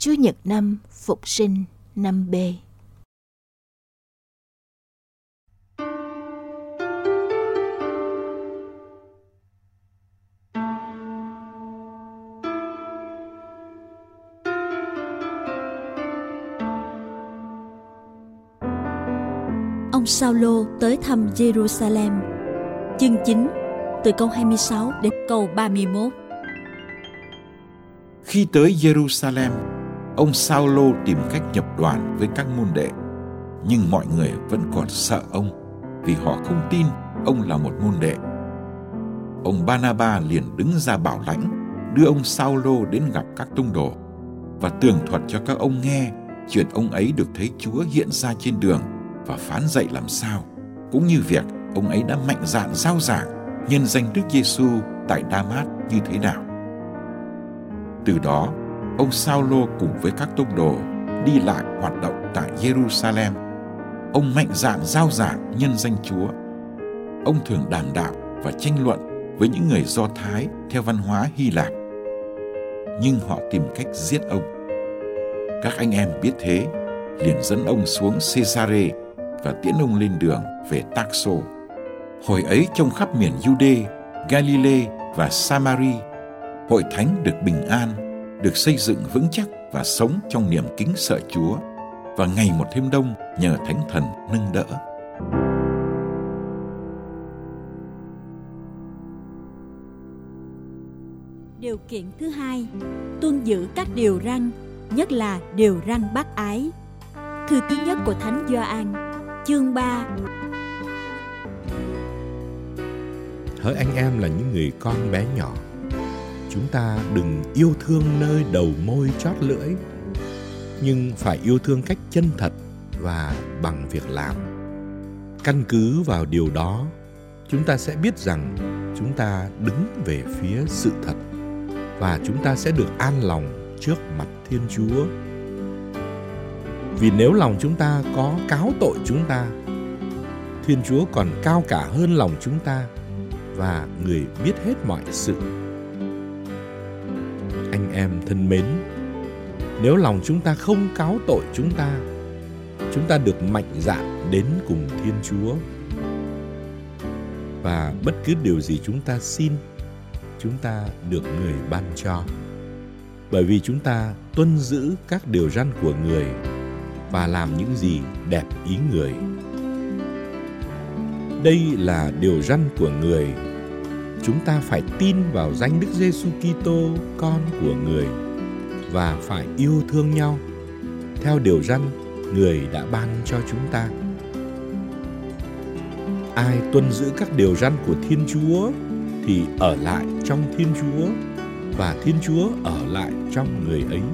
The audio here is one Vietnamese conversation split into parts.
Chúa Nhật năm Phục sinh năm B. Ông Sao-lô tới thăm Jerusalem. Chương 9, từ câu 26 đến câu 31. Khi tới Jerusalem, ông Sao-lô tìm cách nhập đoàn với các môn đệ, nhưng mọi người vẫn còn sợ ông vì họ không tin ông là một môn đệ. Ông Ba-na-ba liền đứng ra bảo lãnh, đưa ông Sao-lô đến gặp các tông đồ và tường thuật cho các ông nghe chuyện ông ấy được thấy Chúa hiện ra trên đường và phán dạy làm sao, cũng như việc ông ấy đã mạnh dạn rao giảng nhân danh Đức Giêsu tại Đa-mát như thế nào. Từ đó, ông Sao-lô cùng với các tông đồ đi lại hoạt động tại Jerusalem. Ông mạnh dạn rao giảng nhân danh Chúa. Ông thường đàm đạo và tranh luận với những người Do Thái theo văn hóa Hy Lạp, nhưng họ tìm cách giết ông. Các anh em biết thế, liền dẫn ông xuống Caesarea và tiễn ông lên đường về Tarso. Hồi ấy trong khắp miền Giu-đê, Galilee và Samari, hội thánh được bình an, được xây dựng vững chắc và sống trong niềm kính sợ Chúa, và ngày một thêm đông nhờ Thánh Thần nâng đỡ. Điều kiện thứ hai, tuân giữ các điều răn, nhất là điều răn bác ái. Thư thứ nhất của Thánh Gioan, chương 3. Hỡi anh em là những người con bé nhỏ, chúng ta đừng yêu thương nơi đầu môi chót lưỡi, nhưng phải yêu thương cách chân thật và bằng việc làm. Căn cứ vào điều đó, chúng ta sẽ biết rằng chúng ta đứng về phía sự thật và chúng ta sẽ được an lòng trước mặt Thiên Chúa. Vì nếu lòng chúng ta có cáo tội chúng ta, Thiên Chúa còn cao cả hơn lòng chúng ta và Người biết hết mọi sự. Anh em thân mến, nếu lòng chúng ta không cáo tội chúng ta được mạnh dạn đến cùng Thiên Chúa. Và bất cứ điều gì chúng ta xin, chúng ta được Người ban cho. Bởi vì chúng ta tuân giữ các điều răn của Người và làm những gì đẹp ý Người. Đây là điều răn của Người. Chúng ta phải tin vào danh Đức Giêsu Kitô, con của Người, và phải yêu thương nhau theo điều răn Người đã ban cho chúng ta. Ai tuân giữ các điều răn của Thiên Chúa thì ở lại trong Thiên Chúa, và Thiên Chúa ở lại trong người ấy.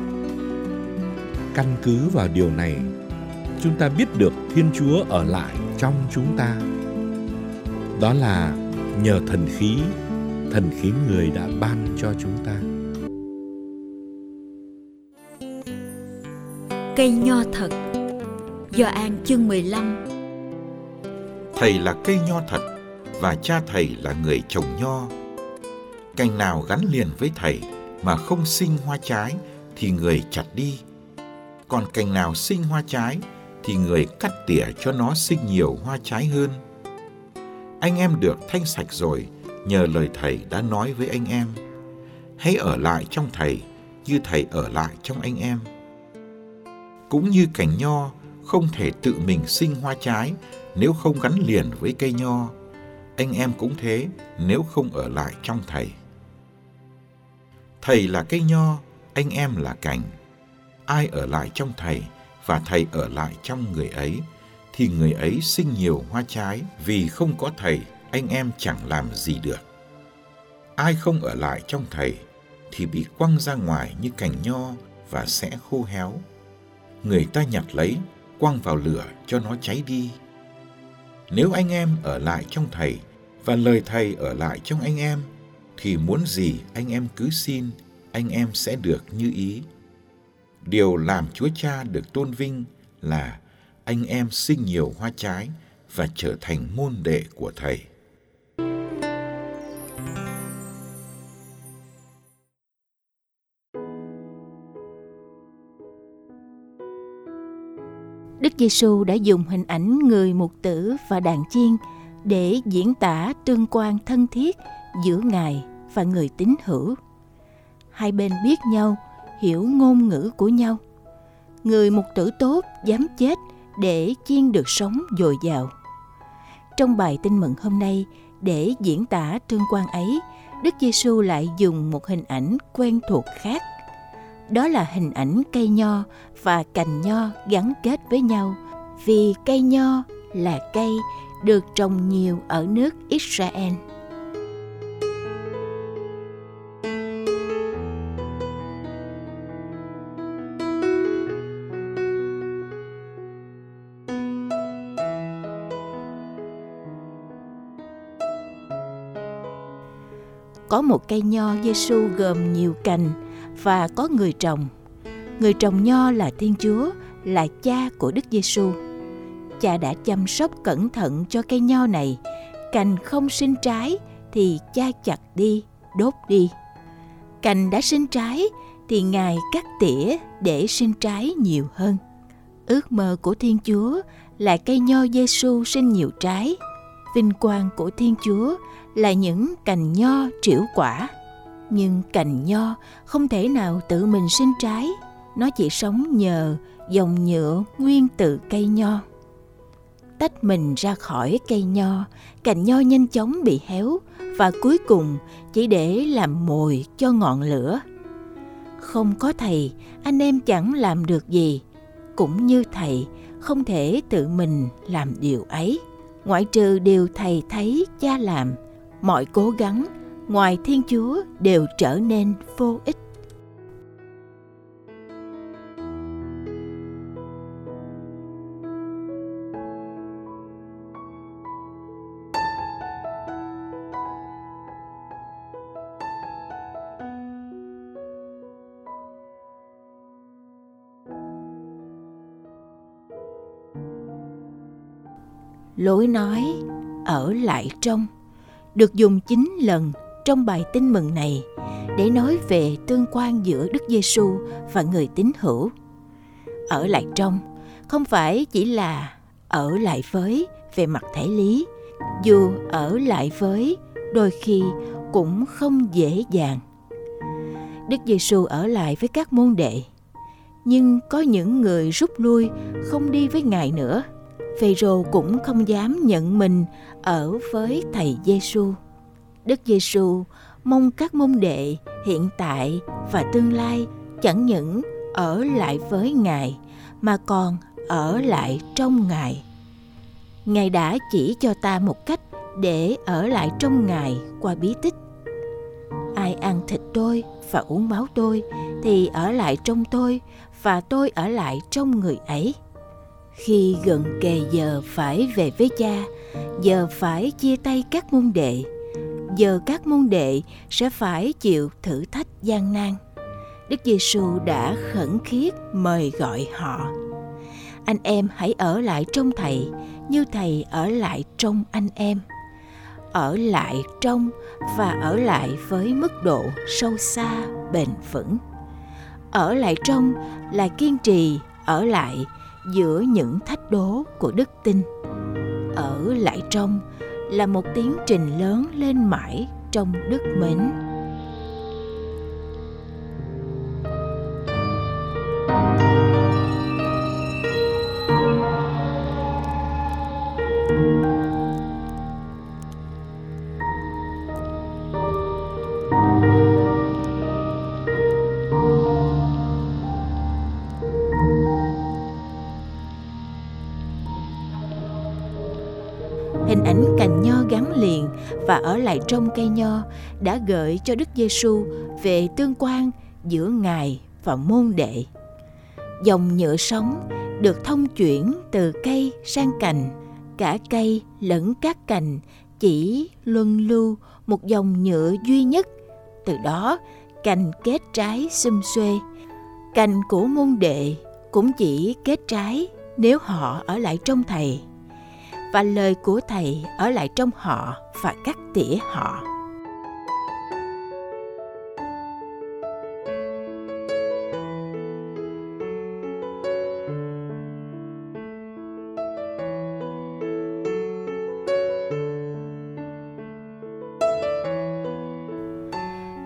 Căn cứ vào điều này, chúng ta biết được Thiên Chúa ở lại trong chúng ta. Đó là nhờ thần khí Người đã ban cho chúng ta. Cây nho thật. Gioan chương 15. Thầy là cây nho thật, và cha thầy là người trồng nho. Cành nào gắn liền với thầy mà không sinh hoa trái thì người chặt đi. Còn cành nào sinh hoa trái thì người cắt tỉa cho nó sinh nhiều hoa trái hơn. Anh em được thanh sạch rồi nhờ lời thầy đã nói với anh em. Hãy ở lại trong thầy như thầy ở lại trong anh em. Cũng như cành nho không thể tự mình sinh hoa trái nếu không gắn liền với cây nho, anh em cũng thế nếu không ở lại trong thầy. Thầy là cây nho, anh em là cành. Ai ở lại trong thầy và thầy ở lại trong người ấy thì người ấy sinh nhiều hoa trái, vì không có thầy anh em chẳng làm gì được. Ai không ở lại trong thầy thì bị quăng ra ngoài như cành nho và sẽ khô héo. Người ta nhặt lấy, quăng vào lửa cho nó cháy đi. Nếu anh em ở lại trong thầy và lời thầy ở lại trong anh em, thì muốn gì anh em cứ xin, anh em sẽ được như ý. Điều làm Chúa Cha được tôn vinh là anh em sinh nhiều hoa trái và trở thành môn đệ của thầy. Đức Giêsu đã dùng hình ảnh người mục tử và đàn chiên để diễn tả tương quan thân thiết giữa Ngài và người tín hữu. Hai bên biết nhau, hiểu ngôn ngữ của nhau. Người mục tử tốt dám chết để chiên được sống dồi dào. Trong bài Tin Mừng hôm nay, để diễn tả tương quan ấy, Đức Giêsu lại dùng một hình ảnh quen thuộc khác. Đó là hình ảnh cây nho và cành nho gắn kết với nhau, vì cây nho là cây được trồng nhiều ở nước Israel. Có một cây nho Giêsu gồm nhiều cành và có người trồng. Người trồng nho là Thiên Chúa, là cha của Đức Giêsu. Cha đã chăm sóc cẩn thận cho cây nho này. Cành không sinh trái thì cha chặt đi, đốt đi. Cành đã sinh trái thì Ngài cắt tỉa để sinh trái nhiều hơn. Ước mơ của Thiên Chúa là cây nho Giêsu sinh nhiều trái. Vinh quang của Thiên Chúa là những cành nho trĩu quả. Nhưng cành nho không thể nào tự mình sinh trái. Nó chỉ sống nhờ dòng nhựa nguyên từ cây nho. Tách mình ra khỏi cây nho, cành nho nhanh chóng bị héo và cuối cùng chỉ để làm mồi cho ngọn lửa. Không có Thầy, anh em chẳng làm được gì. Cũng như Thầy không thể tự mình làm điều ấy. Ngoại trừ điều Thầy thấy Cha làm, mọi cố gắng ngoài Thiên Chúa đều trở nên vô ích. Lối nói ở lại trong được dùng 9 lần trong bài Tin Mừng này để nói về tương quan giữa Đức Giêsu và người tín hữu. Ở lại trong không phải chỉ là ở lại với về mặt thể lý, dù ở lại với đôi khi cũng không dễ dàng. Đức Giêsu ở lại với các môn đệ, nhưng có những người rút lui không đi với Ngài nữa. Phêrô cũng không dám nhận mình ở với Thầy Giêsu. Đức Giêsu mong các môn đệ hiện tại và tương lai chẳng những ở lại với Ngài mà còn ở lại trong Ngài. Ngài đã chỉ cho ta một cách để ở lại trong Ngài qua bí tích. Ai ăn thịt tôi và uống máu tôi thì ở lại trong tôi và tôi ở lại trong người ấy. Khi gần kề giờ phải về với Cha, giờ phải chia tay các môn đệ, giờ các môn đệ sẽ phải chịu thử thách gian nan. Đức Giêsu đã khẩn khiết mời gọi họ. Anh em hãy ở lại trong Thầy như Thầy ở lại trong anh em. Ở lại trong và ở lại với mức độ sâu xa, bền vững. Ở lại trong là kiên trì ở lại giữa những thách đố của đức tin. Ở lại trong là một tiến trình lớn lên mãi trong đức mến. Hình ảnh cành nho gắn liền và ở lại trong cây nho đã gợi cho Đức Giêsu về tương quan giữa Ngài và môn đệ. Dòng nhựa sống được thông chuyển từ cây sang cành. Cả cây lẫn các cành chỉ luân lưu một dòng nhựa duy nhất. Từ đó cành kết trái sum xuê. Cành của môn đệ cũng chỉ kết trái nếu họ ở lại trong Thầy, và lời của Thầy ở lại trong họ và cắt tỉa họ.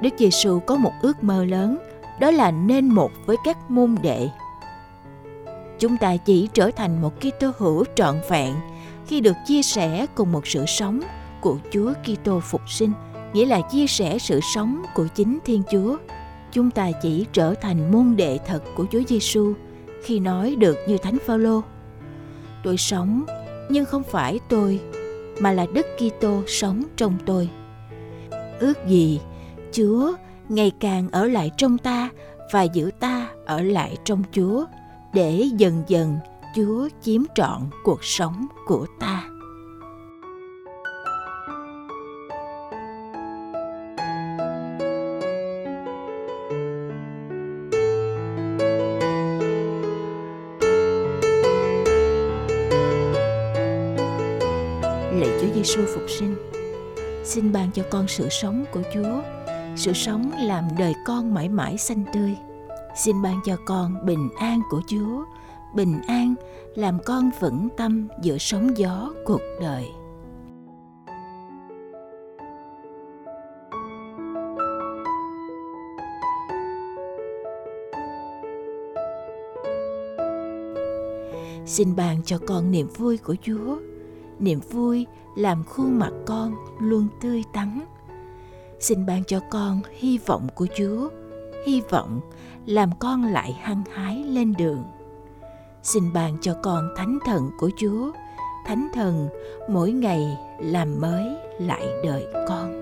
Đức Giêsu có một ước mơ lớn, đó là nên một với các môn đệ. Chúng ta chỉ trở thành một Kitô hữu trọn vẹn khi được chia sẻ cùng một sự sống của Chúa Kitô phục sinh, nghĩa là chia sẻ sự sống của chính Thiên Chúa. Chúng ta chỉ trở thành môn đệ thật của Chúa Giêsu khi nói được như Thánh Phaolô: tôi sống nhưng không phải tôi, mà là Đức Kitô sống trong tôi. Ước gì Chúa ngày càng ở lại trong ta và giữ ta ở lại trong Chúa, để dần dần Chúa chiếm trọn cuộc sống của ta. Lạy Chúa Giêsu phục sinh, xin ban cho con sự sống của Chúa, sự sống làm đời con mãi mãi xanh tươi. Xin ban cho con bình an của Chúa, bình an làm con vững tâm giữa sóng gió cuộc đời. Xin ban cho con niềm vui của Chúa, niềm vui làm khuôn mặt con luôn tươi tắn. Xin ban cho con hy vọng của Chúa, hy vọng làm con lại hăng hái lên đường. Xin ban cho con thánh thần của Chúa, thánh thần mỗi ngày làm mới lại đời con.